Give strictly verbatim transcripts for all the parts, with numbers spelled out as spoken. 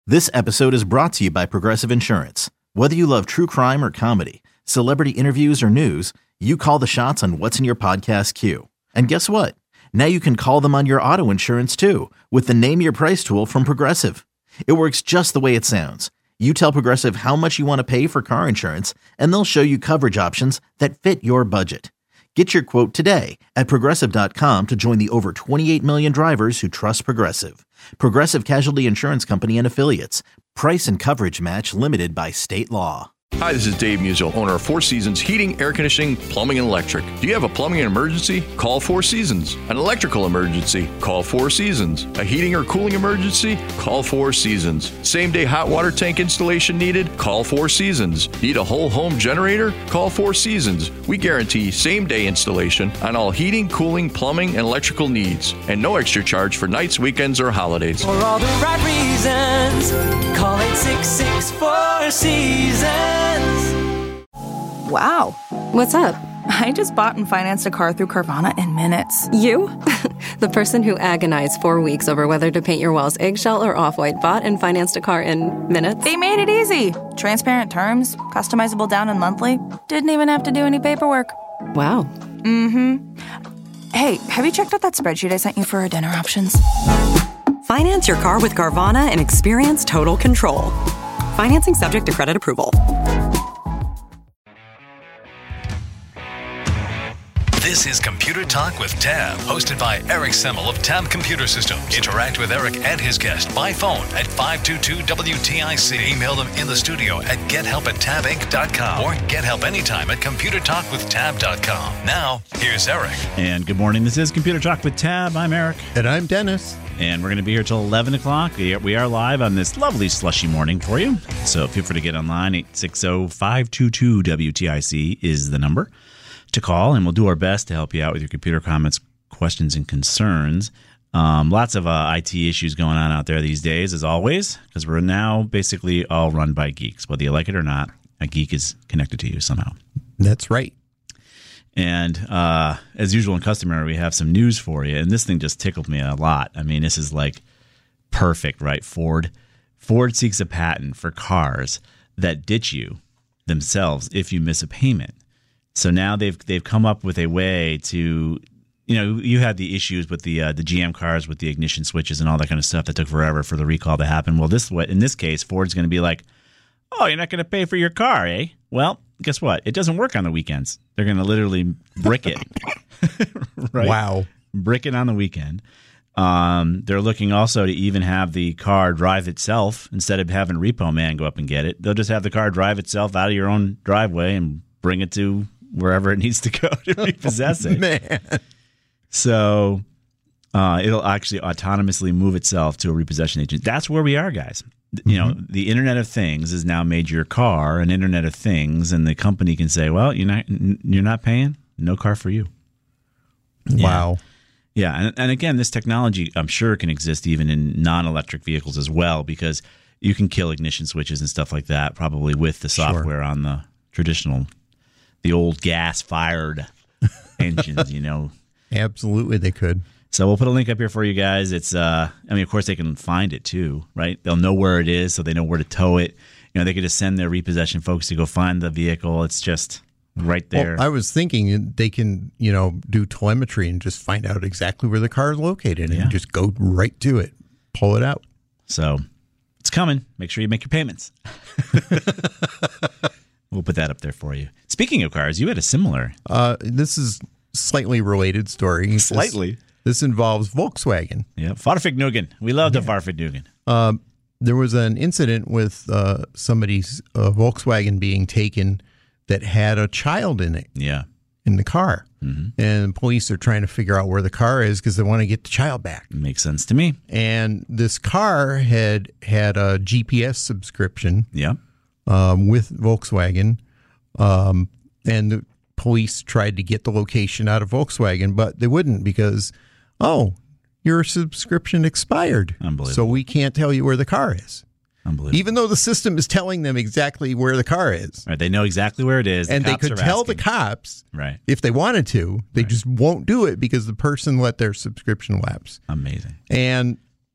This episode is brought to you by Progressive Insurance. Whether you love true crime or comedy, celebrity interviews or news, you call the shots on what's in your podcast queue. And guess what? Now you can call them on your auto insurance too with the Name Your Price tool from Progressive. It works just the way it sounds. You tell Progressive how much you want to pay for car insurance, and they'll show you coverage options that fit your budget. Get your quote today at Progressive dot com to join the over twenty-eight million drivers who trust Progressive. Progressive Casualty Insurance Company and Affiliates. Price and coverage match limited by state law. Hi, this is Dave Musial, owner of Four Seasons Heating, Air Conditioning, Plumbing, and Electric. Do you have a plumbing emergency? Call Four Seasons. An electrical emergency? Call Four Seasons. A heating or cooling emergency? Call Four Seasons. Same-day hot water tank installation needed? Call Four Seasons. Need a whole home generator? Call Four Seasons. We guarantee same-day installation on all heating, cooling, plumbing, and electrical needs. And no extra charge for nights, weekends, or holidays. For all the right reasons, call eight six six, four seasons. Wow. What's up? I just bought and financed a car through Carvana in minutes. You? The person who agonized four weeks over whether to paint your walls eggshell or off-white bought and financed a car in minutes? They made it easy. Transparent terms, customizable down and monthly. Didn't even have to do any paperwork. Wow. Mm-hmm. Hey, have you checked out that spreadsheet I sent you for our dinner options? Finance your car with Carvana and experience total control. Financing subject to credit approval. This is Computer Talk with Tab, hosted by Eric Semmel of Tab Computer Systems. Interact with Eric and his guest by phone at five two two W T I C. Email them in the studio at gethelp at tab inc dot com or get help anytime at computer talk with tab dot com. Now, here's Eric. And good morning. This is Computer Talk with Tab. I'm Eric. And I'm Dennis. And we're going to be here till eleven o'clock. We are live on this lovely slushy morning for you. So feel free to get online. eight six zero, five two two, W T I C is the number to call, and we'll do our best to help you out with your computer comments, questions, and concerns. Um, lots of uh, I T issues going on out there these days, as always, because we're now basically all run by geeks. Whether you like it or not, a geek is connected to you somehow. That's right. And uh, as usual and customary, we have some news for you. And this thing just tickled me a lot. I mean, this is like perfect, right? Ford. Ford seeks a patent for cars that ditch you themselves if you miss a payment. So now they've they've come up with a way to, you know, you had the issues with the uh, the G M cars with the ignition switches and all that kind of stuff that took forever for the recall to happen. Well, this in this case, Ford's going to be like, oh, you're not going to pay for your car, eh? Well, guess what? It doesn't work on the weekends. They're going to literally brick it. Right? Wow. Brick it on the weekend. Um, they're looking also to even have the car drive itself instead of having Repo Man go up and get it. They'll just have the car drive itself out of your own driveway and bring it to wherever it needs to go to repossess it. Man. So uh, it'll actually autonomously move itself to a repossession agent. That's where we are, guys. You know, mm-hmm. The Internet of Things has now made your car an Internet of Things, and the company can say, "Well, you're not you're not paying, no car for you." Wow. Yeah, yeah. And, and again, this technology, I'm sure, can exist even in non-electric vehicles as well, because you can kill ignition switches and stuff like that, probably with the software sure. on the traditional, the old gas-fired engines. You know, absolutely, they could. So we'll put a link up here for you guys. It's, uh, I mean, of course, they can find it too, right? They'll know where it is, so they know where to tow it. You know, they could just send their repossession folks to go find the vehicle. It's just right there. Well, I was thinking they can, you know, do telemetry and just find out exactly where the car is located and yeah. just go right to it, pull it out. So it's coming. Make sure you make your payments. We'll put that up there for you. Speaking of cars, you had a similar. Uh, this is slightly related story. Slightly. This, this involves Volkswagen. Yeah, Fahrvergnügen. We love the yeah. Fahrvergnügen. Uh, there was an incident with uh, somebody's uh, Volkswagen being taken that had a child in it. Yeah. In the car. Mm-hmm. And police are trying to figure out where the car is because they want to get the child back. Makes sense to me. And this car had had a G P S subscription. Yeah. Um, with Volkswagen. Um, and the police tried to get the location out of Volkswagen, but they wouldn't because, oh, your subscription expired. Unbelievable. So we can't tell you where the car is. Unbelievable. Even though the system is telling them exactly where the car is. Right, they know exactly where it is. The and they cops could are tell asking. the cops right. if they wanted to. They right. just won't do it because the person let their subscription lapse. Amazing. And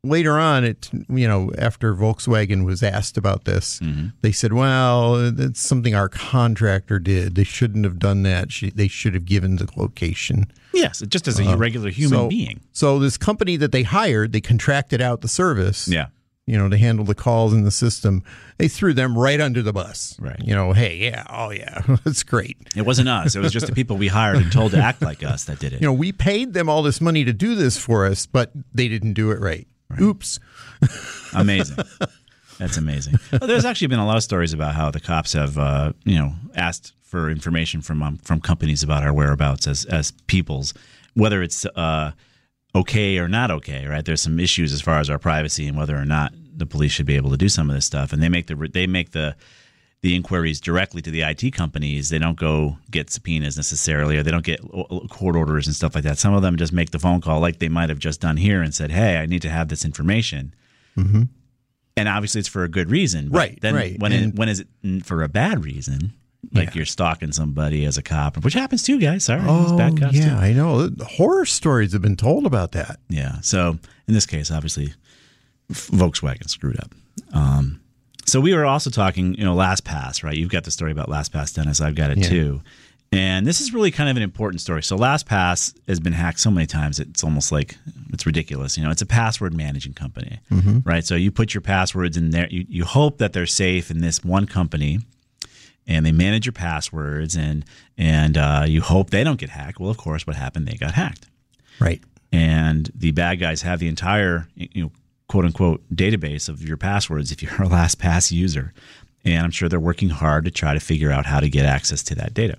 later on, it you know, after Volkswagen was asked about this, mm-hmm. they said, well, it's something our contractor did. They shouldn't have done that. She, they should have given the location. Yes, just as a uh, regular human so, being. So this company that they hired, they contracted out the service. Yeah. You know, to handle the calls in the system, they threw them right under the bus. Right. You know, hey, yeah, oh, yeah, that's great. It wasn't us. It was just the people we hired and told to act like us that did it. You know, we paid them all this money to do this for us, but they didn't do it right. right. Oops. Amazing. That's amazing. Well, there's actually been a lot of stories about how the cops have, uh, you know, asked for information from um, from companies about our whereabouts as as peoples, whether it's uh, okay or not okay, right? There's some issues as far as our privacy and whether or not the police should be able to do some of this stuff. And they make the they make the the inquiries directly to the I T companies. They don't go get subpoenas necessarily, or they don't get court orders and stuff like that. Some of them just make the phone call like they might have just done here and said, hey, I need to have this information. Mm-hmm. And obviously it's for a good reason. But right, then right. When, and, it, when is it for a bad reason? Like yeah. you're stalking somebody as a cop, which happens too, guys. Sorry. Oh, bad cops yeah, too. I know. Horror stories have been told about that. Yeah. So in this case, obviously, Volkswagen screwed up. Um, so we were also talking, you know, LastPass, right? You've got the story about LastPass, Dennis. I've got it yeah. too. And this is really kind of an important story. So LastPass has been hacked so many times, it's almost like it's ridiculous. You know, it's a password managing company, mm-hmm. right? So you put your passwords in there. You, you hope that they're safe in this one company, and they manage your passwords, and and uh, you hope they don't get hacked. Well, of course, what happened? They got hacked. Right. And the bad guys have the entire, you know, quote unquote database of your passwords if you're a LastPass user. And I'm sure they're working hard to try to figure out how to get access to that data.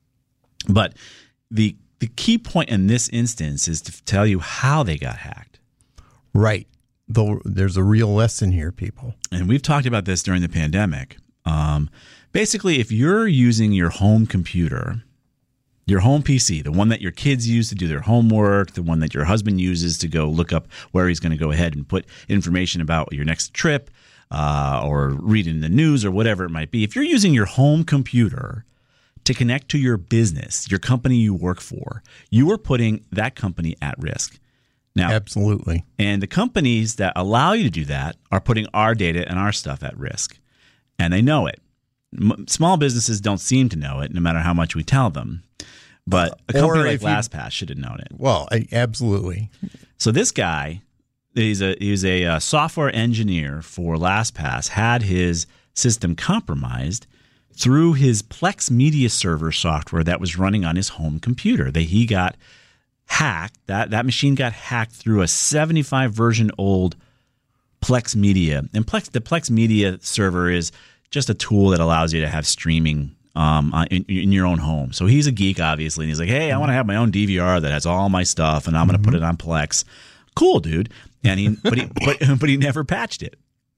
But the the key point in this instance is to tell you how they got hacked. Right. Though there's a real lesson here, people. And we've talked about this during the pandemic. Um, basically, if you're using your home computer, your home P C, the one that your kids use to do their homework, the one that your husband uses to go look up where he's going to go ahead and put information about your next trip, uh, or reading the news or whatever it might be. If you're using your home computer to connect to your business, your company you work for, you are putting that company at risk. Now, absolutely. And the companies that allow you to do that are putting our data and our stuff at risk. And they know it. M- small businesses don't seem to know it, no matter how much we tell them. But a company or like you, LastPass should have known it. Well, I, absolutely. So this guy, he's a he's a uh, software engineer for LastPass, had his system compromised through his Plex Media Server software that was running on his home computer. That he got hacked. That that machine got hacked through a seventy-five version old Plex Media. And Plex the Plex Media Server is just a tool that allows you to have streaming um, in, in your own home. So he's a geek, obviously, and he's like, hey, I want to have my own D V R that has all my stuff, and I'm going to mm-hmm. put it on Plex. Cool, dude. And he, but he, but, but he never patched it.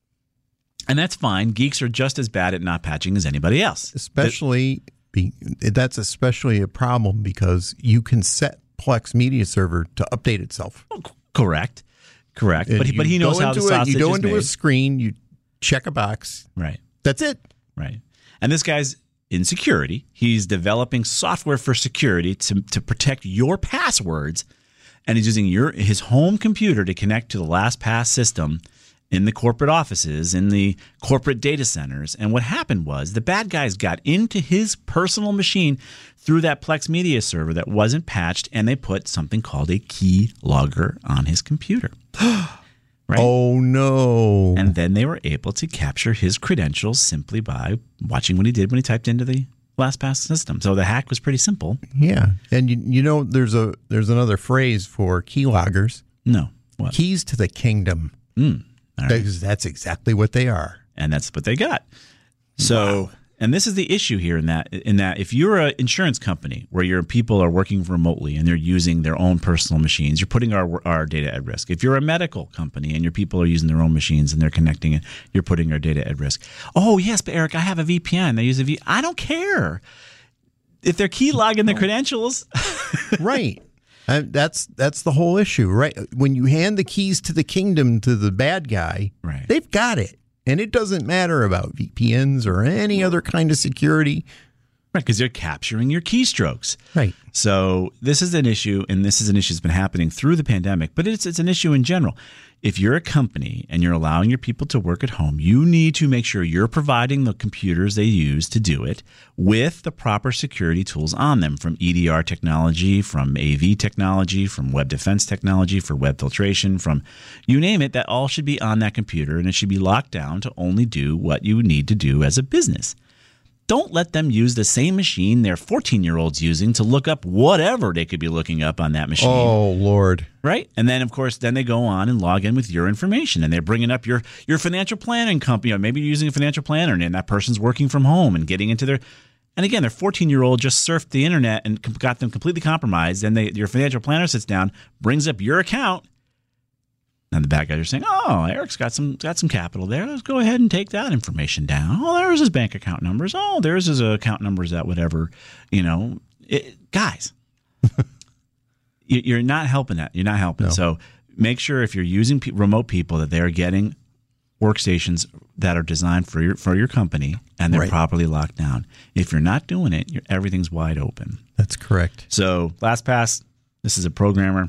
And that's fine. Geeks are just as bad at not patching as anybody else. Especially, be, that's especially a problem because you can set Plex Media Server to update itself. Correct. Correct. But he, but he knows how the sausage is made. You go into made. a screen, you check a box. Right. That's it. Right. And this guy's in security. He's developing software for security to, to protect your passwords. And he's using your his home computer to connect to the LastPass system in the corporate offices, in the corporate data centers. And what happened was the bad guys got into his personal machine through that Plex Media Server that wasn't patched, and they put something called a key logger on his computer. Right? Oh, no. And then they were able to capture his credentials simply by watching what he did when he typed into the LastPass system. So the hack was pretty simple. Yeah. And you, you know, there's a there's another phrase for keyloggers. No. What? Keys to the kingdom. Mm. Right. Because that's exactly what they are. And that's what they got. So, wow. And this is the issue here in that in that if you're an insurance company where your people are working remotely and they're using their own personal machines, you're putting our our data at risk. If you're a medical company and your people are using their own machines and they're connecting it, you're putting our data at risk. Oh, yes, but Eric, I have a V P N. They use a V P N. I don't care. If they're key logging the credentials. Right. Uh, that's that's the whole issue, right? When you hand the keys to the kingdom to the bad guy, right. They've got it. And it doesn't matter about V P Ns or any other kind of security. Right, because they're capturing your keystrokes. Right. So this is an issue, and this is an issue that's been happening through the pandemic, but it's it's an issue in general. If you're a company and you're allowing your people to work at home, you need to make sure you're providing the computers they use to do it with the proper security tools on them, from E D R technology, from A V technology, from web defense technology, for web filtration, from you name it, that all should be on that computer, and it should be locked down to only do what you need to do as a business. Don't let them use the same machine their fourteen-year-old's using to look up whatever they could be looking up on that machine. Oh, Lord. Right? And then, of course, then they go on and log in with your information, and they're bringing up your, your financial planning company. Or maybe you're using a financial planner, and that person's working from home and getting into their – and again, their fourteen-year-old just surfed the internet and got them completely compromised. Then they, your financial planner sits down, brings up your account, and the bad guys are saying, "Oh, Eric's got some got some capital there. Let's go ahead and take that information down. Oh, there's his bank account numbers. Oh, there's his account numbers at whatever." You know, it, guys, you, you're not helping that. You're not helping. No. So make sure if you're using pe- remote people that they're getting workstations that are designed for your for your company and they're Right. properly locked down. If you're not doing it, you're, everything's wide open. That's correct. So LastPass, this is a programmer.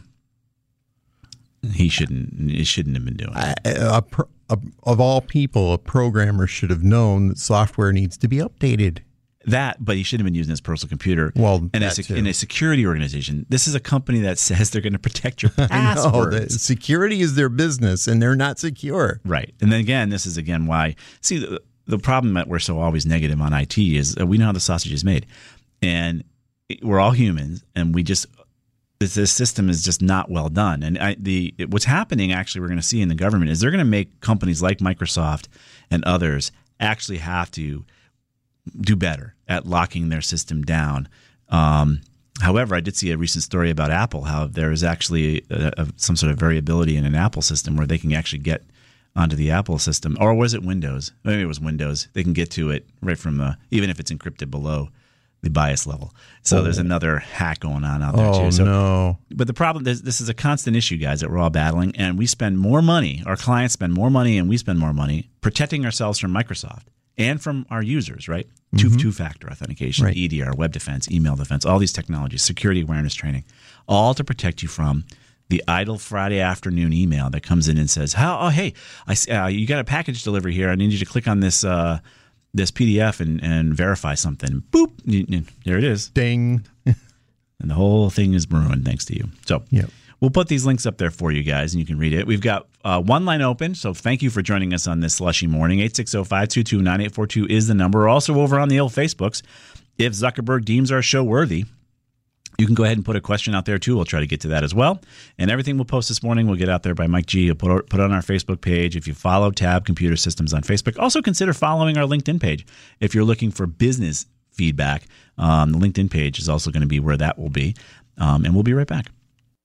He shouldn't. It shouldn't have been doing it. A, a, pro- a, of all people, a programmer should have known that software needs to be updated. That, but he shouldn't have been using his personal computer. Well, in a, that sec- too. in a security organization, this is a company that says they're going to protect your I know passwords. that security is their business, and they're not secure. Right. And then again, this is again why. See, the, the problem that we're so always negative on I T is uh, we know how the sausage is made, and it, we're all humans, and we just. This, this system is just not well done. And I, the it, what's happening, actually, we're going to see in the government is they're going to make companies like Microsoft and others actually have to do better at locking their system down. Um, however, I did see a recent story about Apple, how there is actually a, a, some sort of variability in an Apple system where they can actually get onto the Apple system. Or was it Windows? Maybe it was Windows. They can get to it right from the, even if it's encrypted below the bias level. So oh. there's another hack going on out there oh, too. So, no. But the problem, this, this is a constant issue, guys, that we're all battling. And we spend more money, our clients spend more money, and we spend more money protecting ourselves from Microsoft and from our users, right? Mm-hmm. Two, two-factor authentication, right. E D R, web defense, email defense, all these technologies, security awareness training, all to protect you from the idle Friday afternoon email that comes in and says, "How? Oh, hey, I, uh, you got a package delivery here. I need you to click on this uh, this P D F and, and verify something." Boop. There it is. Ding. And the whole thing is ruined thanks to you. So yep. We'll put these links up there for you guys, and you can read it. We've got uh, one line open, so thank you for joining us on this slushy morning. eight six zero, five two two, nine eight four two is the number. We're also over on the old Facebooks. If Zuckerberg deems our show worthy, you can go ahead and put a question out there, too. We'll try to get to that as well. And everything we'll post this morning will get out there by Mike G. You'll put, put it on our Facebook page. If you follow Tab Computer Systems on Facebook, also consider following our LinkedIn page. If you're looking for business feedback, um, the LinkedIn page is also going to be where that will be. Um, and we'll be right back.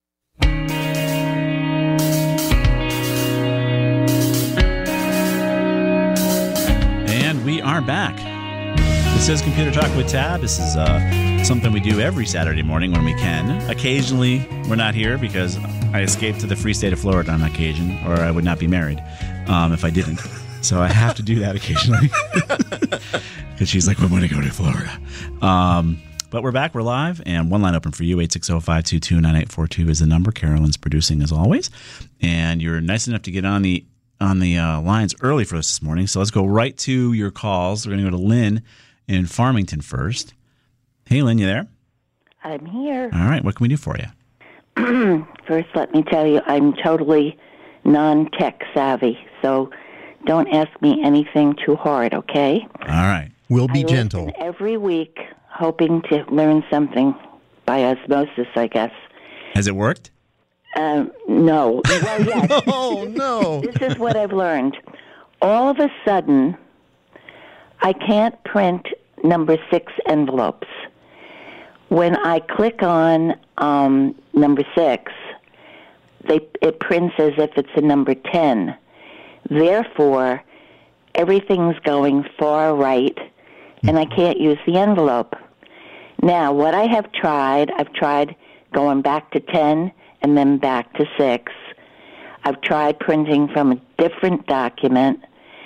And we are back. This is Computer Talk with Tab. This is uh, something we do every Saturday morning when we can. Occasionally, we're not here because I escaped to the free state of Florida on occasion, or I would not be married um, if I didn't. So I have to do that occasionally. Because she's like, "We want to go to Florida." Um, but we're back. We're live. And one line open for you. eight six zero, five two two, nine eight four two is the number. Carolyn's producing as always. And you're nice enough to get on the on the uh, lines early for us this morning. So let's go right to your calls. We're going to go to Lynn in Farmington first. Hey, Lynn, you there? I'm here. All right. What can we do for you? First, let me tell you, I'm totally non-tech savvy, so don't ask me anything too hard, okay? All right. We'll be I gentle. listen every week, hoping to learn something by osmosis, I guess. Has it worked? Um, no. Well, yes. Oh, no. This is what I've learned. All of a sudden, I can't print number six envelopes. When I click on um, number six, they, it prints as if it's a number ten. Therefore, everything's going far right, and I can't use the envelope. Now, what I have tried, I've tried going back to ten and then back to six. I've tried printing from a different document,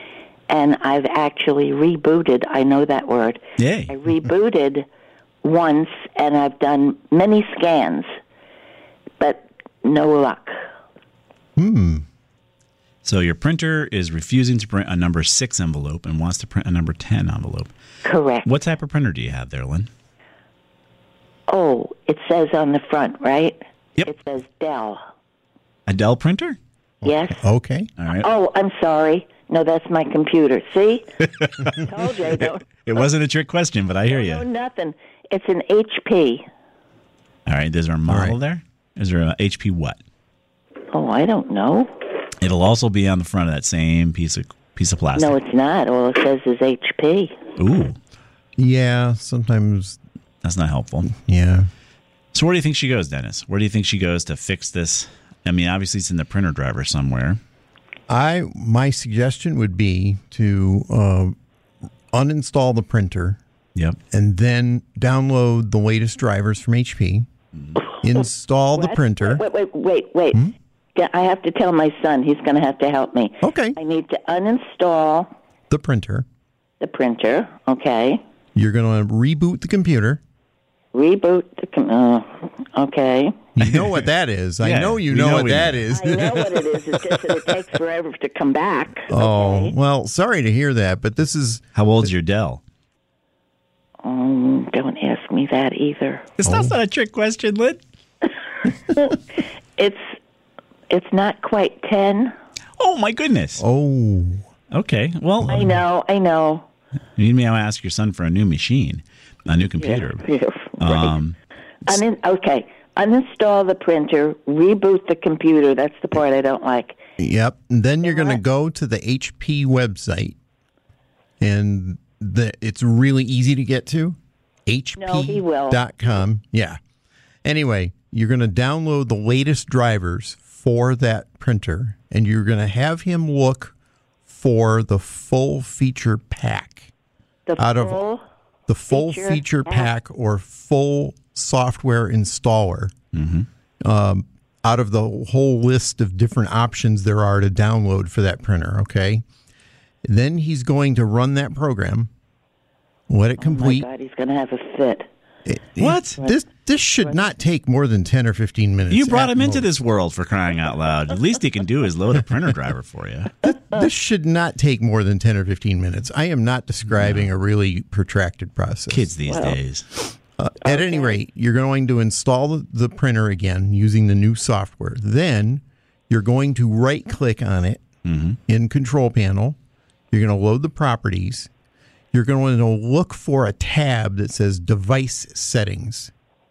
and I've actually rebooted. I know that word. Yay. I rebooted once, and I've done many scans, but no luck. Hmm. So your printer is refusing to print a number six envelope and wants to print a number ten envelope. Correct. What type of printer do you have there, Lynn? Oh, it says on the front, right? Yep. It says Dell. A Dell printer? Yes. Okay. All right. Oh, I'm sorry. No, that's my computer. See? Told you I don't. It wasn't a trick question, but I hear No, you. nothing. It's an H P. All right. Is there a model right. there? Is there a H P what? Oh, I don't know. It'll also be on the front of that same piece of piece of plastic. No, it's not. All it says is H P. Ooh, Yeah, sometimes, that's not helpful. yeah. So where do you think she goes, Dennis? Where do you think she goes to fix this? I mean, obviously it's in the printer driver somewhere. I my suggestion would be to uh, uninstall the printer Yep. and then download the latest drivers from H P, install the What? printer. Wait, wait, wait, wait. Hmm? Yeah, I have to tell my son. He's going to have to help me. Okay. I need to uninstall The printer. the printer. Okay. You're going to reboot the computer. Reboot the. Com- uh, okay. You know what that is. I Yeah, know you we know, know what we that know. is. I know what it is. It's just that it takes forever to come back. Oh, Okay. well, sorry to hear that, but this is How old's your Dell? Um, don't ask me that either. It's that's not a trick question, Lynn. It's it's not quite ten. Oh my goodness. oh. Okay. Well, I know. I know. you may ask your son for a new machine, a new computer. Yeah, right. Um, Unin- okay. Uninstall the printer. Reboot the computer. That's the part I don't like. Yep. And then you're going to what? go to the H P website, and the it's really easy to get to. H No, he P will. dot com. Yeah. Anyway, you're going to download the latest drivers for that printer, and you're going to have him look for the full feature pack. The Out of full The full feature feature, pack. pack or full software installer um, out of the whole list of different options there are to download for that printer, okay? Then he's going to run that program, let it Oh my complete. God, he's going to have a fit. It- What? This this should not take more than ten or fifteen minutes. you brought at him into most. this world for crying out loud. The least he can do is load a printer driver for you. This should not take more than ten or fifteen minutes. I am not describing a really protracted process. Kids these days. Uh, At any rate, you're going to install the, the printer again using the new software. Then you're going to right click on it in Control Panel. You're going to load the properties. You're going to look for a tab that says Device Settings.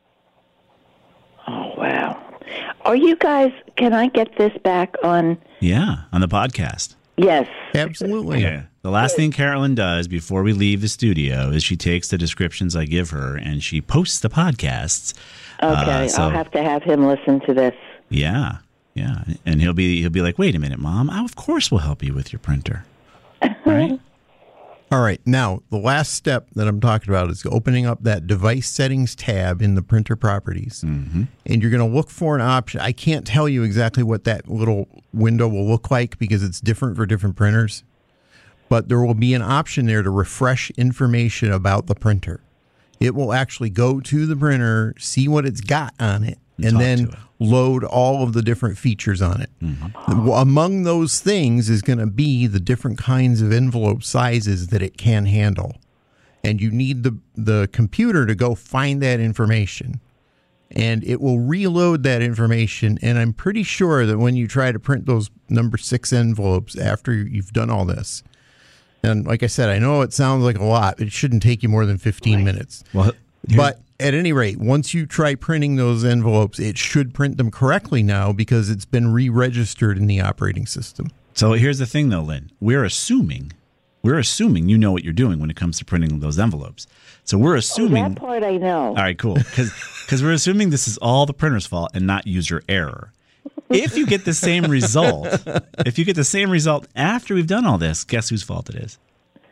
Oh, wow. Are you guys, can I get this back on? Yeah, on the podcast. Yes. Absolutely. Yeah. The last thing Carolyn does before we leave the studio is she takes the descriptions I give her and she posts the podcasts. Okay, Uh, so- I'll have to have him listen to this. Yeah, yeah, and he'll be he'll be like, "Wait a minute, Mom. I, of course we'll help you with your printer." Right? All right. Now, the last step that I'm talking about is opening up that Device Settings tab in the printer properties. Mm-hmm. And you're going to look for an option. I can't tell you exactly what that little window will look like because it's different for different printers. But there will be an option there to refresh information about the printer. It will actually go to the printer, see what it's got on it, and, talk then to it. load all of the different features on it. Mm-hmm. Among those things is going to be the different kinds of envelope sizes that it can handle. And you need the, the computer to go find that information. And it will reload that information. And I'm pretty sure that when you try to print those number six envelopes after you've done all this, and like I said, I know it sounds like a lot. It shouldn't take you more than fifteen minutes. Well, But at any rate, once you try printing those envelopes, it should print them correctly now because it's been re-registered in the operating system. So here's the thing, though, Lynn. We're assuming we're assuming you know what you're doing when it comes to printing those envelopes. So we're assuming. Oh, that part I know. All right, cool. Because we're assuming this is all the printer's fault and not user error. If you get the same result, if you get the same result after we've done all this, guess whose fault it is?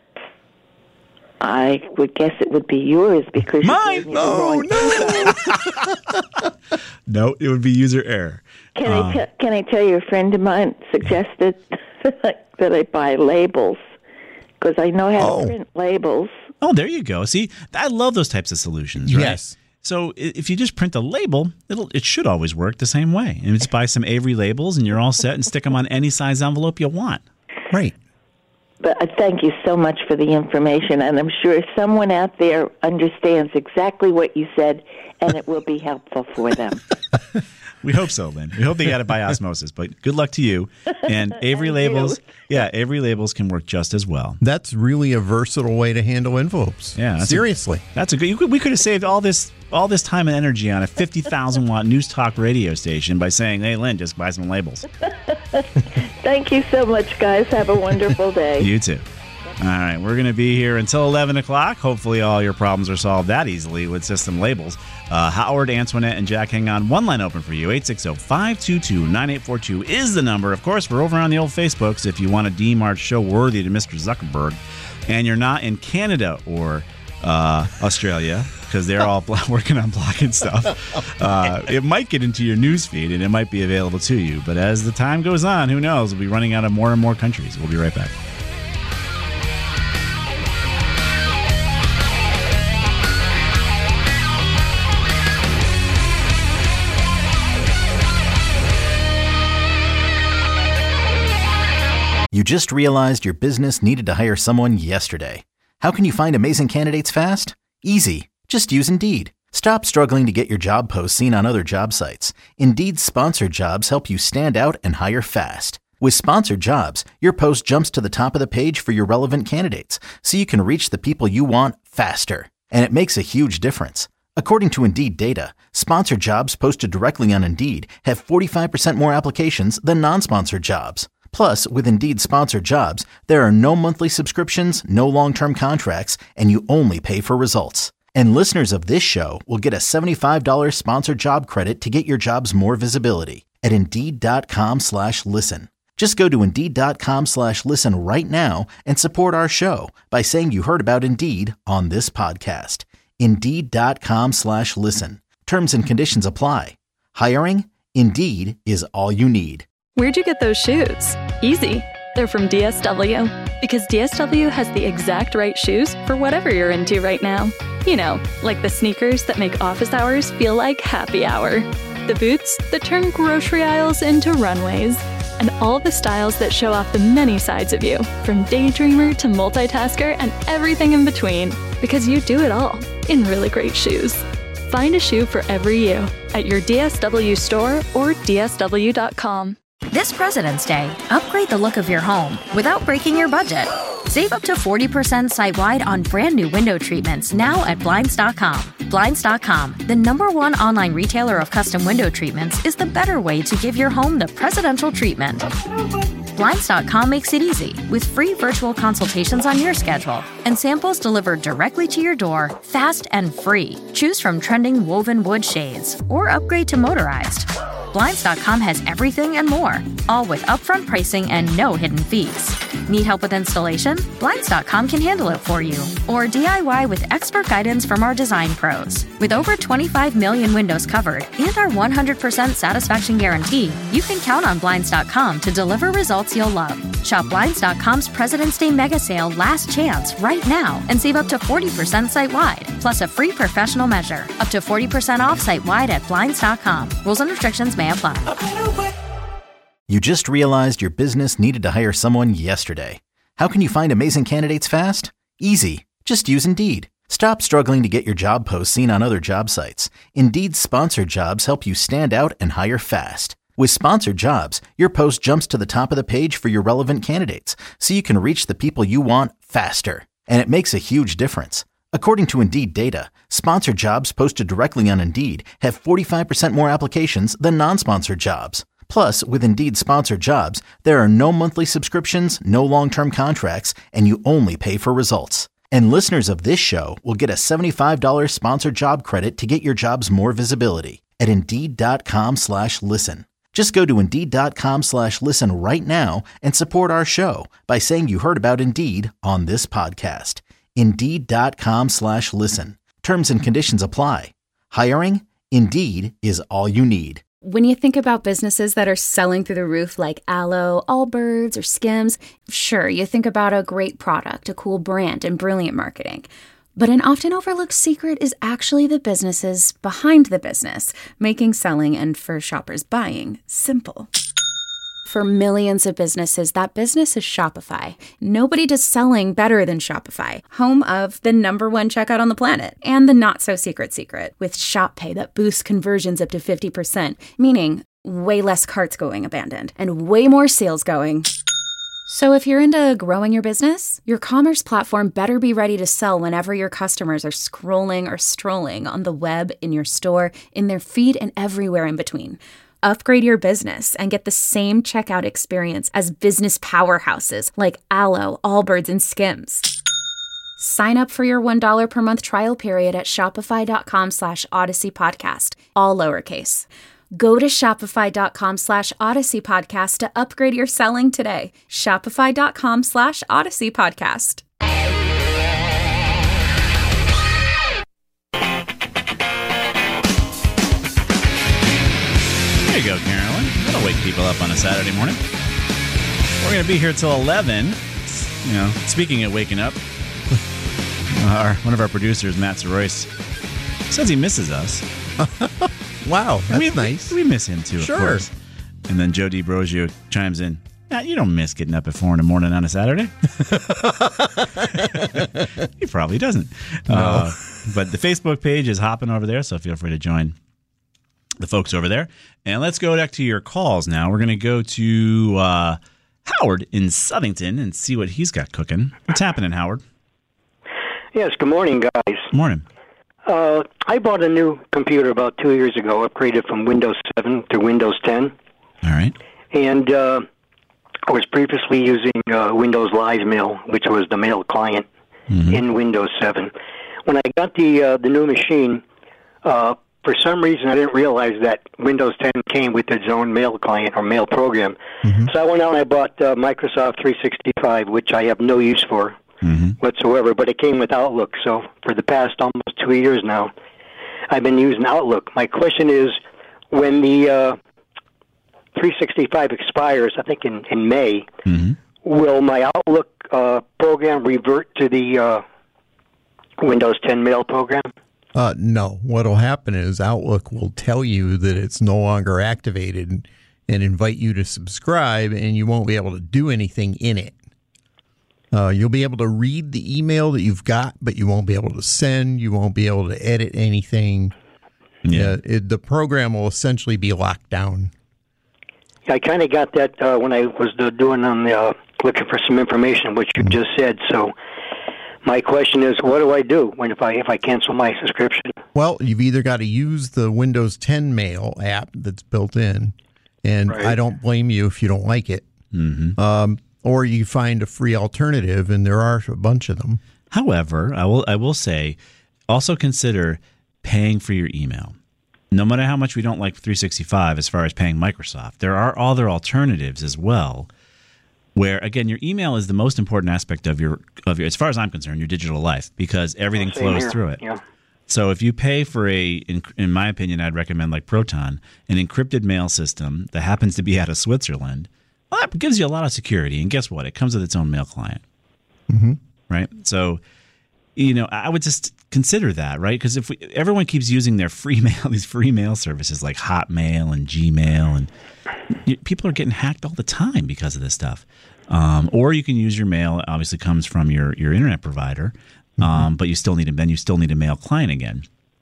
I would guess it would be yours because Mine? you gave me the wrong- No, it would be user error. Can I te- can I tell you? A friend of mine suggested that I buy labels because I know how Oh. to print labels. Oh, there you go. See, I love those types of solutions, right? Yes. So i- if you just print a label, it'll it should always work the same way. And just buy some Avery labels, and you're all set, and stick them on any size envelope you want. Right. But uh, thank you so much for the information, and I'm sure someone out there understands exactly what you said, and it will be helpful for them. We hope so, Lynn. We hope they got it by osmosis. But good luck to you. And Avery labels, yeah, Avery labels can work just as well. That's really a versatile way to handle envelopes. Yeah, that's a- Seriously. That's a good. You could, we could have saved all this all this time and energy on a fifty thousand watt news talk radio station by saying, "Hey, Lynn, just buy some labels." Thank you so much, guys. Have a wonderful day. You too. All right, we're going to be here until eleven o'clock. Hopefully all your problems are solved that easily with system labels. Uh, Howard, Antoinette, and Jack, hang on. One line open for you. eight six zero, five two two, nine eight four two is the number. Of course, we're over on the old Facebooks if you want to deem our show worthy to Mister Zuckerberg. And you're not in Canada or uh, Australia, because they're all blo- working on blocking stuff. Uh, it might get into your news feed, and it might be available to you. But as the time goes on, who knows? We'll be running out of more and more countries. We'll be right back. You just realized your business needed to hire someone yesterday. How can you find amazing candidates fast? Easy. Just use Indeed. Stop struggling to get your job posts seen on other job sites. Indeed's sponsored jobs help you stand out and hire fast. With sponsored jobs, your post jumps to the top of the page for your relevant candidates, so you can reach the people you want faster. And it makes a huge difference. According to Indeed data, sponsored jobs posted directly on Indeed have forty-five percent more applications than non-sponsored jobs. Plus, with Indeed sponsored jobs, there are no monthly subscriptions, no long-term contracts, and you only pay for results. And listeners of this show will get a seventy-five dollars sponsored job credit to get your jobs more visibility at Indeed.com slash listen. Just go to Indeed.com slash listen right now and support our show by saying you heard about Indeed on this podcast. Indeed.com slash listen. Terms and conditions apply. Hiring? Indeed is all you need. Where'd you get those shoes? Easy. They're from D S W. Because D S W has the exact right shoes for whatever you're into right now. You know, like the sneakers that make office hours feel like happy hour. The boots that turn grocery aisles into runways. And all the styles that show off the many sides of you, from daydreamer to multitasker and everything in between. Because you do it all in really great shoes. Find a shoe for every you at your D S W store or D S W dot com. This President's Day, upgrade the look of your home without breaking your budget. Save up to forty percent site-wide on brand new window treatments now at Blinds dot com. Blinds dot com, the number one online retailer of custom window treatments, is the better way to give your home the presidential treatment. Blinds dot com makes it easy with free virtual consultations on your schedule and samples delivered directly to your door, fast and free. Choose from trending woven wood shades or upgrade to motorized. Blinds dot com has everything and more, all with upfront pricing and no hidden fees. Need help with installation? Blinds dot com can handle it for you. Or D I Y with expert guidance from our design pros. With over twenty-five million windows covered and our one hundred percent satisfaction guarantee, you can count on Blinds dot com to deliver results you'll love. Shop Blinds dot com's President's Day Mega Sale Last Chance right now and save up to forty percent site-wide, plus a free professional measure. Up to forty percent off site-wide at Blinds dot com. Rules and restrictions may apply. You just realized your business needed to hire someone yesterday. How can you find amazing candidates fast? Easy. Just use Indeed. Stop struggling to get your job posts seen on other job sites. Indeed's sponsored jobs help you stand out and hire fast. With sponsored jobs, your post jumps to the top of the page for your relevant candidates, so you can reach the people you want faster. And it makes a huge difference. According to Indeed data, sponsored jobs posted directly on Indeed have forty-five percent more applications than non-sponsored jobs. Plus, with Indeed sponsored jobs, there are no monthly subscriptions, no long-term contracts, and you only pay for results. And listeners of this show will get a seventy-five dollars sponsored job credit to get your jobs more visibility at Indeed.com slash listen. Just go to Indeed.com slash listen right now and support our show by saying you heard about Indeed on this podcast. Indeed.com slash listen. Terms and conditions apply. Hiring? Indeed is all you need. When you think about businesses that are selling through the roof like Aloe, Allbirds, or Skims, sure, you think about a great product, a cool brand, and brilliant marketing. But an often overlooked secret is actually the businesses behind the business, making selling and for shoppers buying simple. For millions of businesses, that business is Shopify. Nobody does selling better than Shopify, home of the number one checkout on the planet and the not-so-secret secret with Shop Pay that boosts conversions up to fifty percent, meaning way less carts going abandoned and way more sales going. So if you're into growing your business, your commerce platform better be ready to sell whenever your customers are scrolling or strolling on the web, in your store, in their feed, and everywhere in between. Upgrade your business and get the same checkout experience as business powerhouses like Aloe, Allbirds, and Skims. Sign up for your one dollar per month trial period at shopify.com slash Odyssey Podcast, all lowercase. Go to shopify.com slash Odyssey Podcast to upgrade your selling today. Shopify.com slash Odyssey Podcast. There you go, Carolyn. That'll wake people up on a Saturday morning. We're going to be here till eleven. You know, speaking of waking up, our, one of our producers, Matt Soroyce, says he misses us. Wow, that's we, nice. We miss him too, Sure. of course. And then Joe DiBrogio chimes in, "Yeah, you don't miss getting up at four in the morning on a Saturday." He probably doesn't. No. Uh, but the Facebook page is hopping over there, so feel free to join the folks over there. And let's go back to your calls now. We're going to go to uh, Howard in Southington and see what he's got cooking. What's happening, Howard? Yes, good morning, guys. Morning. Uh, I bought a new computer about two years ago, upgraded from Windows seven to Windows ten. All right. And uh, I was previously using uh, Windows Live Mail, which was the mail client mm-hmm. in Windows seven. When I got the uh, the new machine, uh, for some reason I didn't realize that Windows ten came with its own mail client or mail program. Mm-hmm. So I went out and I bought uh, Microsoft three sixty-five, which I have no use for. Mm-hmm. whatsoever, but it came with Outlook. So for the past almost two years now, I've been using Outlook. My question is, when the uh, three sixty-five expires, I think in, in May, mm-hmm. will my Outlook uh, program revert to the uh, Windows ten mail program? Uh, no. What will happen is Outlook will tell you that it's no longer activated and invite you to subscribe, and you won't be able to do anything in it. Uh, you'll be able to read the email that you've got, but you won't be able to send. You won't be able to edit anything. Yeah, uh, it, the program will essentially be locked down. I kind of got that uh, when I was uh, doing on the uh, looking for some information, which you mm-hmm. just said. So my question is, what do I do when if I if I cancel my subscription? Well, you've either got to use the Windows ten Mail app that's built in, and right. I don't blame you if you don't like it. Mm-hmm. Um, Or you find a free alternative, and there are a bunch of them. However, I will I will say, also consider paying for your email. No matter how much we don't like three sixty-five as far as paying Microsoft, there are other alternatives as well, where, again, your email is the most important aspect of your, of your as far as I'm concerned, your digital life, because everything Same flows here. through it. Yeah. So if you pay for a, in, in my opinion, I'd recommend like Proton, an encrypted mail system that happens to be out of Switzerland. Well, that gives you a lot of security, and guess what? It comes with its own mail client, mm-hmm. right? So, you know, I would just consider that, right? Because if we, everyone keeps using their free mail, these free mail services like Hotmail and Gmail, and you, people are getting hacked all the time because of this stuff. Um, or you can use your mail. It obviously comes from your your internet provider, um, mm-hmm. but you still need a then you still need a mail client again,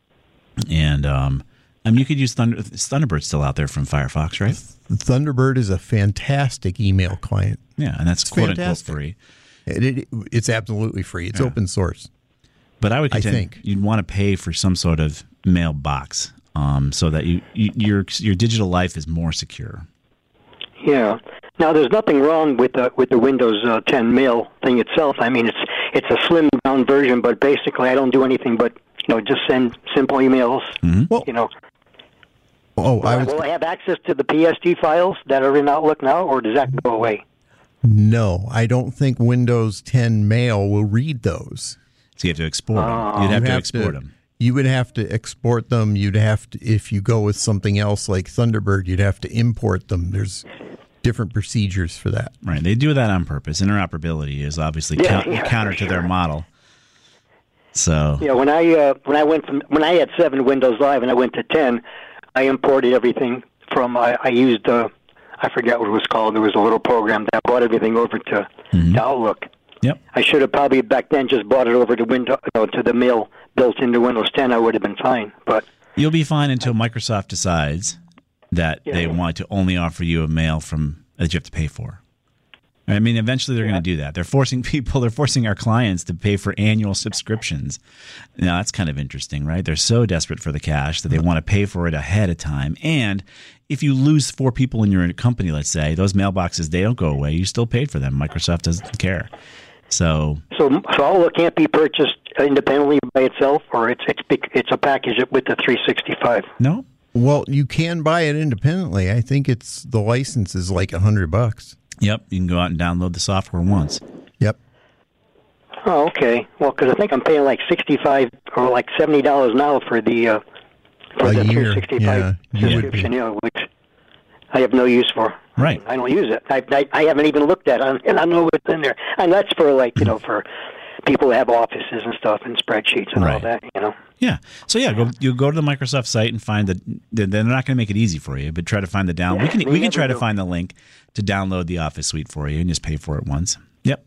and um, I mean, you could use Thunder, Thunderbird's still out there from Firefox, right? Thunderbird is a fantastic email client. Yeah, and that's it's quote fantastic. unquote free. It, it, it's absolutely free. It's yeah. open source. But I would contend I think. you'd want to pay for some sort of mailbox um, so that you, you your your digital life is more secure. Yeah. Now, there's nothing wrong with the with the Windows uh, ten Mail thing itself. I mean, it's it's a slimmed down version, but basically, I don't do anything but you know just send simple emails. Mm-hmm. Well, you know. Oh, will I I, was, will I have access to the P S D files that are in Outlook now, or does that go away? No, I don't think Windows ten Mail will read those. So you have to export them. Oh. You'd have You to have export to, them. you would have to export them. You'd have to, if you go with something else like Thunderbird, you'd have to import them. There's different procedures for that. Right. They do that on purpose. Interoperability is obviously Yeah, count, yeah, counter for to their sure. model. So Yeah, when I uh, when I went from when I had seven Windows Live and I went to ten, I imported everything from I, I used uh, I forget what it was called. There was a little program that brought everything over to, mm-hmm. to Outlook. Yep. I should have probably back then just brought it over to Windows uh, to the mail built into Windows ten. I would have been fine. But you'll be fine until Microsoft decides that Yeah. they want to only offer you a mail from that you have to pay for. I mean, eventually they're Yeah. going to do that. They're forcing people, they're forcing our clients to pay for annual subscriptions. Now, that's kind of interesting, right? They're so desperate for the cash that they want to pay for it ahead of time. And if you lose four people in your company, let's say, those mailboxes, they don't go away. You still paid for them. Microsoft doesn't care. So, so so Outlook can't be purchased independently by itself, or it's it's bec- it's a package with the three sixty-five. no? Well, you can buy it independently. I think it's the license is like a hundred bucks. Yep. You can go out and download the software once. Yep. Oh, okay. Well, because I think I'm paying like sixty-five or like seventy dollars now for the uh, for A the year, three sixty-five yeah, you would subscription, yeah, which I have no use for. Right. I don't use it. I I, I haven't even looked at it, and I know what's in there. And that's for like you know for people who have offices and stuff and spreadsheets and all Right. that. You know. Yeah. So yeah, go you go to the Microsoft site and find the. They're not going to make it easy for you, but try to find the down. Yeah, we can they we can never try to do. find the link to download the Office suite for you and just pay for it once. Yep.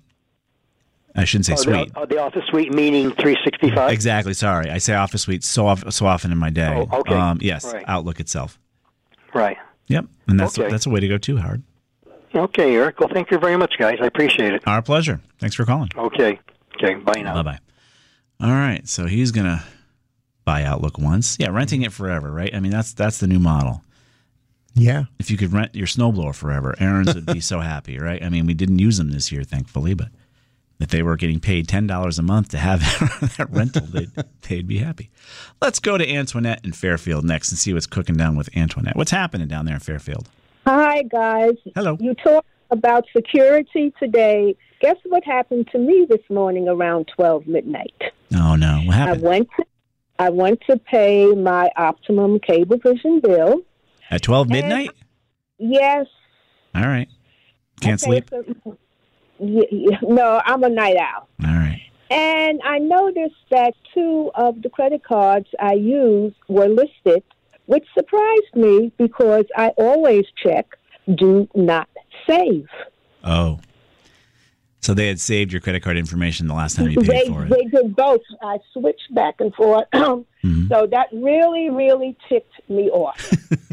I shouldn't say Oh, suite. The, oh, the Office Suite meaning three sixty-five. Exactly. Sorry, I say Office suite so often, so often in my day. Oh, okay. Um, yes, Right. Outlook itself. Right. Yep, and that's Okay. that's a way to go too, Howard. Okay, Eric. Well, thank you very much, guys. I appreciate it. Our pleasure. Thanks for calling. Okay. Okay. Bye now. Bye bye. All right, so he's gonna buy Outlook once. Yeah, renting it forever, right? I mean, that's that's the new model. Yeah. If you could rent your snowblower forever, Aaron's would be so happy, right? I mean, we didn't use them this year, thankfully, but if they were getting paid ten dollars a month to have that rental, they'd, they'd be happy. Let's go to Antoinette in Fairfield next and see what's cooking down with Antoinette. What's happening down there in Fairfield? Hi, guys. Hello. You talked about security today. Guess what happened to me this morning around twelve midnight? Oh, no. What I happened? went to, I went to pay my Optimum Cablevision bill. At twelve midnight? Yes. All right. Can't Okay, sleep? so- y- y- no, I'm a night owl. All right. And I noticed that two of the credit cards I used were listed, which surprised me because I always check do not save. Oh. So they had saved your credit card information the last time you paid They, for it. they did both. I switched back and forth. Mhm. So that really, really ticked me off.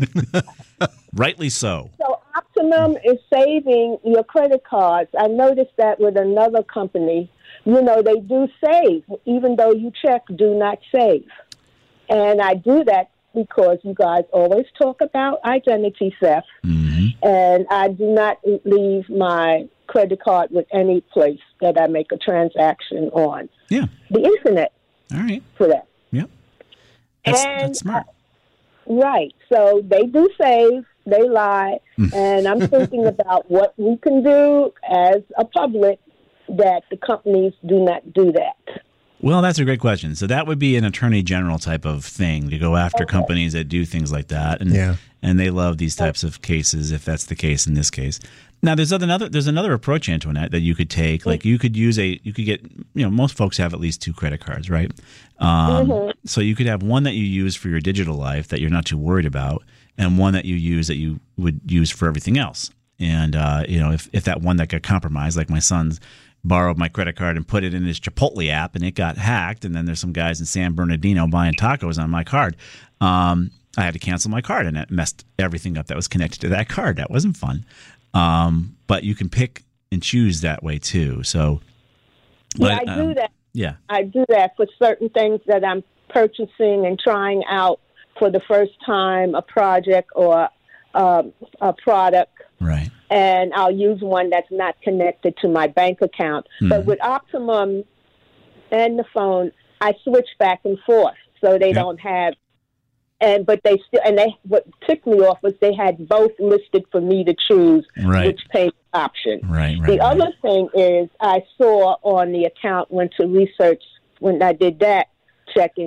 Rightly so. So Optimum is saving your credit cards. I noticed that with another company. You know, they do save, even though you check do not save. And I do that because you guys always talk about identity theft. Mm-hmm. And I do not leave my credit card with any place that I make a transaction on. Yeah. The internet. All right. For that. Yep. That's, And, that's smart. Right. So they do save, they lie, and I'm thinking about what we can do as a public that the companies do not do that. Well, that's a great question. So that would be an attorney general type of thing to go after Okay. companies that do things like that, and Yeah. and they love these types of cases if that's the case in this case. Now, there's other- another there's another approach, Antoinette, that you could take. Like you could use a you could get you know most folks have at least two credit cards, right? Um, Mhm. So you could have one that you use for your digital life that you're not too worried about, and one that you use that you would use for everything else. And uh, you know if if that one that got compromised, like my son's borrowed my credit card and put it in his Chipotle app and it got hacked, and then there's some guys in San Bernardino buying tacos on my card. Um, I had to cancel my card and it messed everything up that was connected to that card. That wasn't fun. Um, but you can pick and choose that way too. So, Yeah, but, I do um, that. Yeah. I do that for certain things that I'm purchasing and trying out for the first time, a project or um, a product. Right. And I'll use one that's not connected to my bank account. But Mhm. with Optimum and the phone, I switch back and forth so they Yep. don't have. And but they still and they what ticked me off was they had both listed for me to choose Right. which payment option. Right, right, The right. other thing is I saw on the account went to research when I did that checking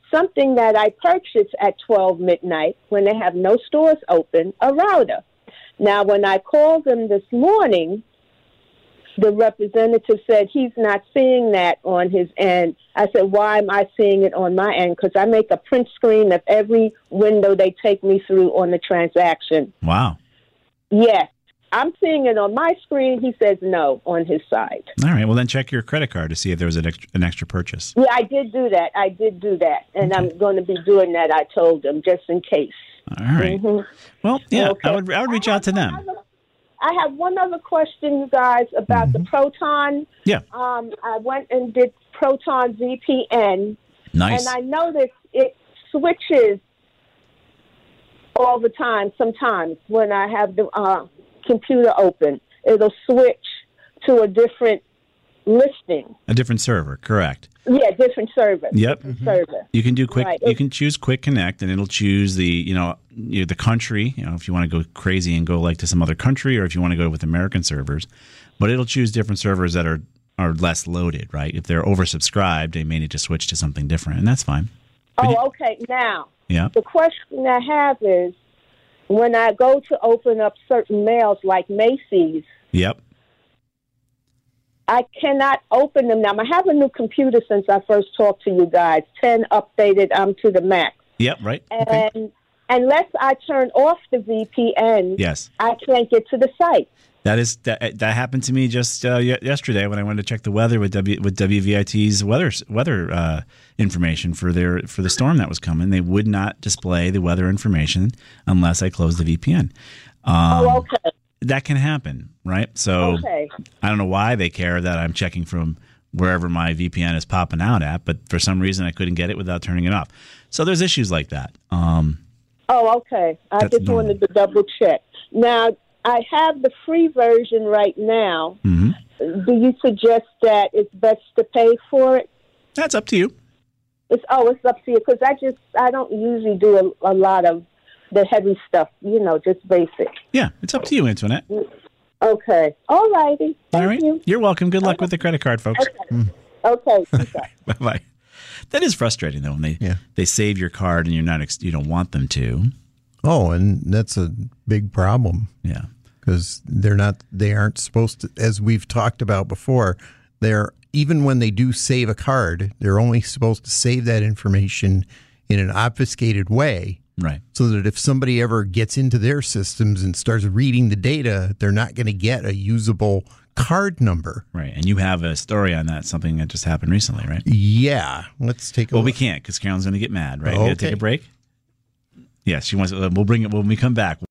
something that I purchased at twelve midnight when they have no stores open, a router. Now, when I called them this morning, the representative said he's not seeing that on his end. I said, why am I seeing it on my end? Because I make a print screen of every window they take me through on the transaction. Wow. Yes. I'm seeing it on my screen. He says no on his side. All right. Well, then check your credit card to see if there was an extra, an extra purchase. Yeah, I did do that. I did do that. And okay. I'm going to be doing that, I told him, just in case. All right. Mm-hmm. Well, yeah, okay. I would I would reach out to them. Other, I have one other question, you guys, about mm-hmm. the Proton. Yeah. Um, I went and did Proton V P N. Nice. And I noticed it switches all the time sometimes when I have the uh, computer open. It'll switch to a different listing. A different server, correct. Yeah, different server. Yep. Different mm-hmm. server. You can do quick. Right. You can choose Quick Connect, and it'll choose the you know, you know the country. You know, if you want to go crazy and go like to some other country, or if you want to go with American servers, but it'll choose different servers that are are less loaded. Right. If they're oversubscribed, they may need to switch to something different, and that's fine. But oh, you, okay. Now, yeah. The question I have is, when I go to open up certain mails like Macy's. Yep. I cannot open them now. I have a new computer since I first talked to you guys. ten updated um, to the max. Yep, right. And okay. unless I turn off the V P N, yes. I can't get to the site. That is that, that happened to me just uh, yesterday when I went to check the weather with W with W V I T's weather weather uh, information for their for the storm that was coming. They would not display the weather information unless I closed the V P N. Um, oh, okay. That can happen, right? So okay. I don't know why they care that I'm checking from wherever my V P N is popping out at, but for some reason I couldn't get it without turning it off. So there's issues like that. Um, oh, okay. I just normal. wanted to double check. Now, I have the free version right now. Mm-hmm. Do you suggest that it's best to pay for it? That's up to you. It's oh, it's up to you because I just I don't usually do a, a lot of the heavy stuff, you know, just basic. Yeah, it's up to you, Antoinette. Okay. All righty. Thank All right. you. You're welcome. Good luck okay. with the credit card, folks. Okay. Mm. Okay. Bye-bye. That is frustrating, though, when they, yeah. they save your card and you're not ex- you don't want them to. Oh, and that's a big problem. Yeah. Because they're not, they aren't supposed to, as we've talked about before, they're, even when they do save a card, they're only supposed to save that information in an obfuscated way. Right. So that if somebody ever gets into their systems and starts reading the data, they're not going to get a usable card number. Right. And you have a story on that, something that just happened recently, right? Yeah. Let's take a Well, look. we can't because Carolyn's going to get mad, right? Okay. We got to take a break? Yes, she wants. Uh, we'll bring it when we come back.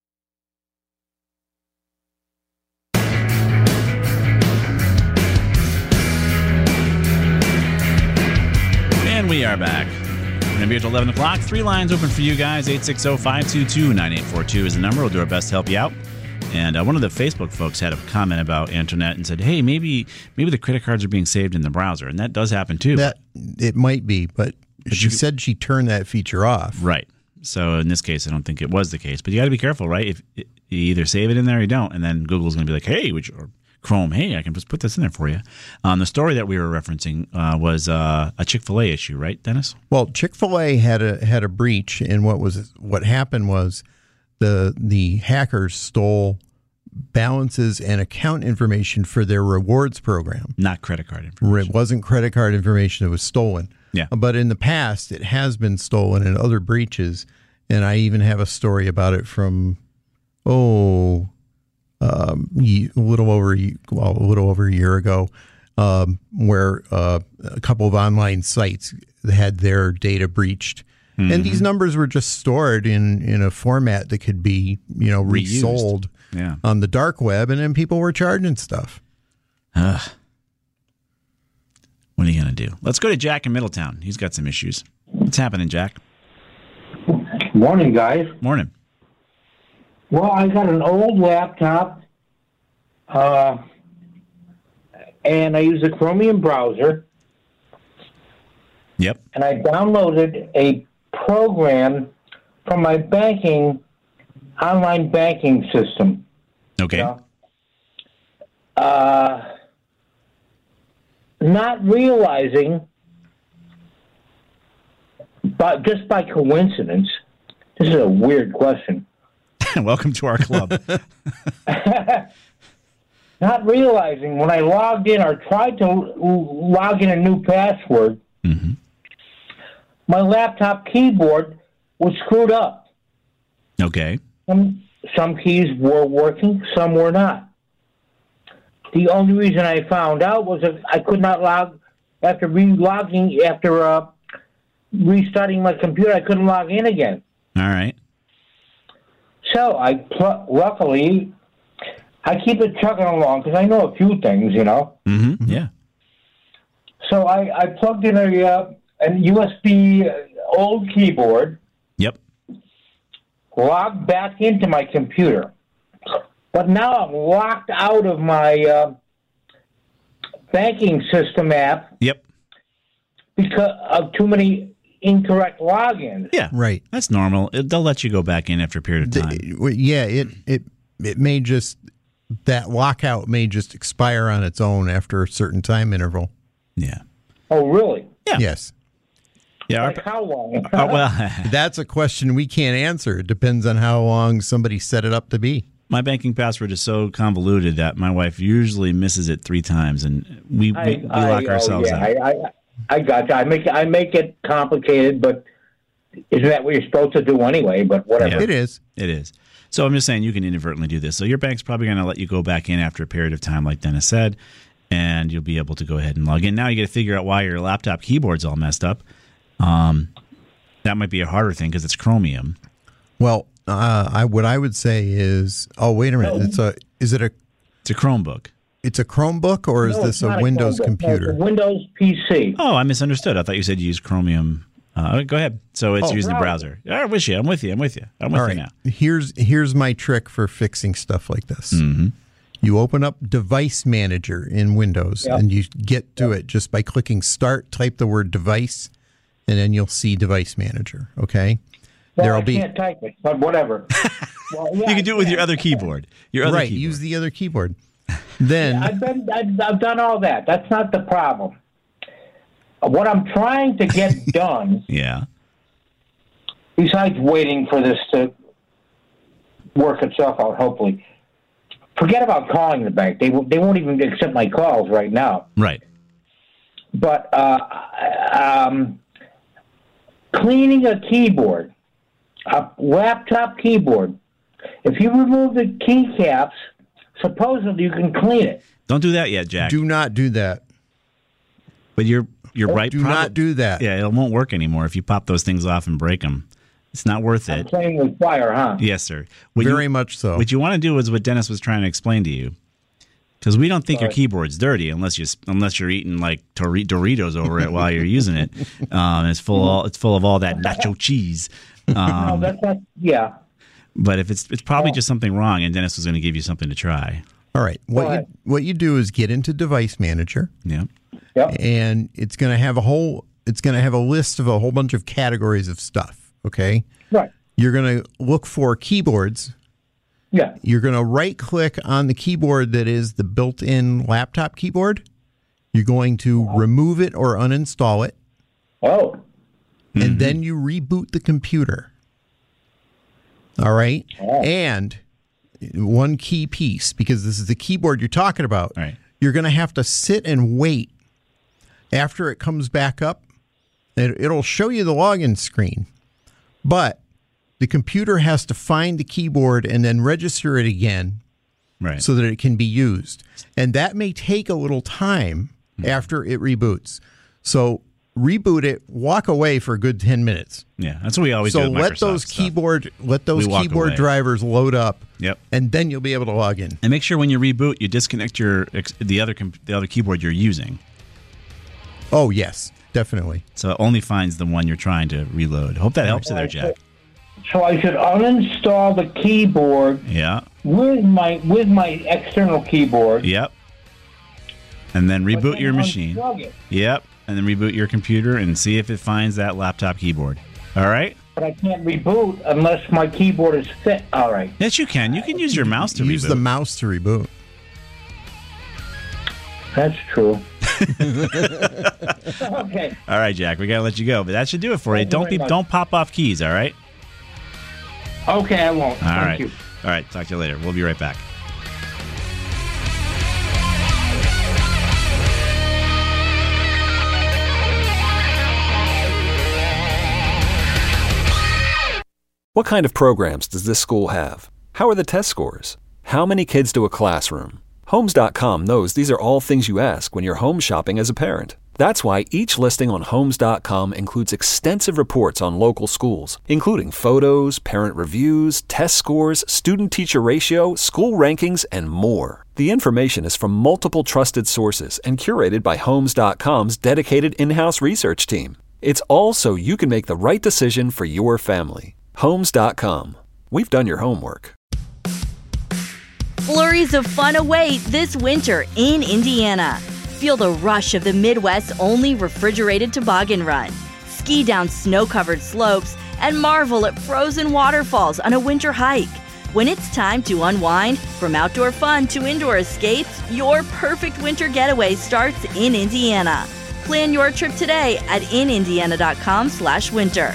And we are back. We're going to be here till eleven o'clock. Three lines open for you guys. eight six zero, five two two, nine eight four two is the number. We'll do our best to help you out. And uh, one of the Facebook folks had a comment about Antoinette and said, hey, maybe maybe the credit cards are being saved in the browser. And that does happen, too. That It might be, but, but she you, said she turned that feature off. Right. So in this case, I don't think it was the case. But you got to be careful, right? If you either save it in there or you don't, and then Google's going to be like, hey, which, or Chrome, hey, I can just put this in there for you. Um, the story that we were referencing uh, was uh, a Chick-fil-A issue, right, Dennis? Well, Chick-fil-A had a had a breach, and what was what happened was the the hackers stole balances and account information for their rewards program. Not credit card information. It wasn't credit card information that was stolen. Yeah. But in the past, it has been stolen in other breaches, and I even have a story about it from, oh, um, a little over well, a little over a year ago, um, where uh, a couple of online sites had their data breached. Mm-hmm. And these numbers were just stored in, in a format that could be, you know, Reused. resold yeah. on the dark web, and then people were charging stuff. Ugh. What are you going to do? Let's go to Jack in Middletown. He's got some issues. What's happening, Jack? Morning, guys. Morning. Well, I got an old laptop, uh, and I use a Chromium browser. Yep. And I downloaded a program from my banking, online banking system. Okay. You know? Uh, not realizing but just by coincidence, this is a weird question. Welcome to our club. Not realizing when I logged in or tried to log in a new password, mm-hmm. my laptop keyboard was screwed up. Okay. Some, some keys were working, some were not. The only reason I found out was that I could not log, after re-logging, after uh, restarting my computer, I couldn't log in again. All right. So I, pl- luckily, I keep it chugging along because I know a few things, you know. Mm-hmm. Yeah. So I, I plugged in a, uh, a U S B old keyboard. Yep. Logged back into my computer. But now I'm locked out of my uh, banking system app. Yep. Because of too many incorrect logins. Yeah. Right. That's normal. It, they'll let you go back in after a period of time. The, yeah, it, it, it may just, that lockout may just expire on its own after a certain time interval. Yeah. Oh, really? Yeah. Yes. Yeah. Like how long? Oh, well, that's a question we can't answer. It depends on how long somebody set it up to be. My banking password is so convoluted that my wife usually misses it three times, and we, I, we, we I, lock oh, ourselves yeah, out. I, I, I got you. I make I make it complicated, but isn't that what you're supposed to do anyway? But whatever. Yeah, it is. It is. So I'm just saying you can inadvertently do this. So your bank's probably going to let you go back in after a period of time, like Dennis said, and you'll be able to go ahead and log in. Now you got to figure out why your laptop keyboard's all messed up. Um, that might be a harder thing because it's Chromium. Well, uh, I what I would say is, oh wait a minute, it's a is it a it's a Chromebook? It's a Chromebook, or is No, this it's not a Windows Chromebook. computer? No, it's a Windows P C. Oh, I misunderstood. I thought you said you used Chromium. Uh, go ahead. So it's Oh, using the browser. browser. I'm with you. I'm with you. I'm with you. I'm with All you right. now. Here's here's my trick for fixing stuff like this. Mm-hmm. You open up Device Manager in Windows, Yep. and you get to it just by clicking Start. Type the word Device, and then you'll see Device Manager. Okay. Well, There'll I be can't type it, but whatever. Well, yeah, You can do it with I your other keyboard. Your other right. keyboard. Use the other keyboard. Then I've, been, I've, I've done all that. That's not the problem. What I'm trying to get done, Yeah. besides waiting for this to work itself out, hopefully, forget about calling the bank. They, they won't even accept my calls right now. Right. But uh, um, cleaning a keyboard, a laptop keyboard, if you remove the keycaps, supposedly you can clean it. Don't do that yet, Jack. do not do that. But you're you're right. Do not do that. Yeah, it won't work anymore if you pop those things off and break them. It's not worth I'm it. playing with fire, huh? Yes, sir. What Very you, much so. What you want to do is what Dennis was trying to explain to you, because we don't think your Right. keyboard's dirty unless you unless you're eating like Tor- Doritos over it while you're using it. Um, it's full all, it's full of all that nacho cheese. No, Um, that's not, yeah. but if it's it's probably just something wrong, and Dennis was going to give you something to try. All right. What Go you ahead. what you do is get into Device Manager, Yeah. Yep. and it's going to have a whole it's going to have a list of a whole bunch of categories of stuff. Okay. Right. You're going to look for keyboards. Yeah. You're going to right click on the keyboard that is the built-in laptop keyboard. You're going to remove it or uninstall it, Oh. and then you reboot the computer. All right. Oh. And one key piece, because this is the keyboard you're talking about, Right. you're going to have to sit and wait after it comes back up. It, it'll show you the login screen, but the computer has to find the keyboard and then register it again Right. so that it can be used. And that may take a little time after it reboots. So reboot it, walk away for a good ten minutes. Yeah, that's what we always so do. with let Microsoft those stuff. keyboard let those We walk keyboard away. drivers load up. Yep. And then you'll be able to log in. And make sure when you reboot, you disconnect your ex- the other com- the other keyboard you're using, Oh yes, definitely. so it only finds the one you're trying to reload. Hope that helps you there, Jack. So I should uninstall the keyboard Yeah. with my with my external keyboard. Yep. And then but reboot then your machine. unplug it. Yep. And then reboot your computer and see if it finds that laptop keyboard. All right. But I can't reboot unless my keyboard is fit. All right. Yes, you can. You can use your mouse to Use reboot. the mouse to reboot. That's true. Okay. All right, Jack, we gotta let you go, but that should do it for you. Thank you Don't very be, much. don't pop off keys. All right. Okay, I won't. All Thank right. you. All right. Talk to you later. We'll be right back. What kind of programs does this school have? How are the test scores? How many kids to a classroom? Homes dot com knows these are all things you ask when you're home shopping as a parent. That's why each listing on Homes dot com includes extensive reports on local schools, including photos, parent reviews, test scores, student-teacher ratio, school rankings, and more. The information is from multiple trusted sources and curated by Homes dot com's dedicated in-house research team. It's all so you can make the right decision for your family. Homes dot com. We've done your homework. Flurries of fun await this winter in Indiana. Feel the rush of the Midwest's only refrigerated toboggan run. Ski down snow-covered slopes and marvel at frozen waterfalls on a winter hike. When it's time to unwind, from outdoor fun to indoor escapes, your perfect winter getaway starts in Indiana. Plan your trip today at in indiana dot com slash winter.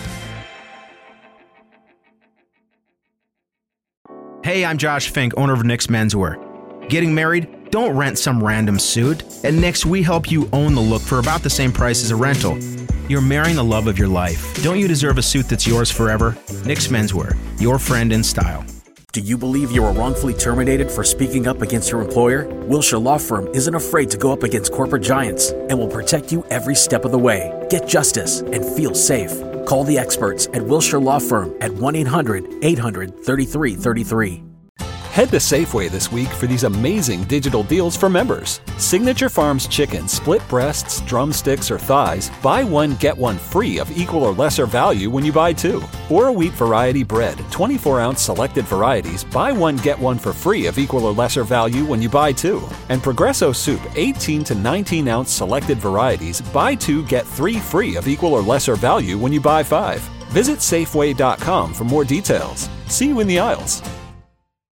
Hey, I'm Josh Fink, owner of Nick's Menswear. Getting married? Don't rent some random suit. At Nick's, we help you own the look for about the same price as a rental. You're marrying the love of your life. Don't you deserve a suit that's yours forever? Nick's Menswear, your friend in style. Do you believe you were wrongfully terminated for speaking up against your employer? Wilshire Law Firm isn't afraid to go up against corporate giants and will protect you every step of the way. Get justice and feel safe. Call the experts at Wilshire Law Firm at one eight hundred eight hundred thirty-three thirty-three. Head to Safeway this week for these amazing digital deals for members. Signature Farms chicken, split breasts, drumsticks, or thighs, buy one, get one free of equal or lesser value when you buy two. Or a wheat variety bread, twenty-four ounce selected varieties, buy one, get one for free of equal or lesser value when you buy two. And Progresso soup, eighteen to nineteen ounce selected varieties, buy two, get three free of equal or lesser value when you buy five. Visit Safeway dot com for more details. See you in the aisles.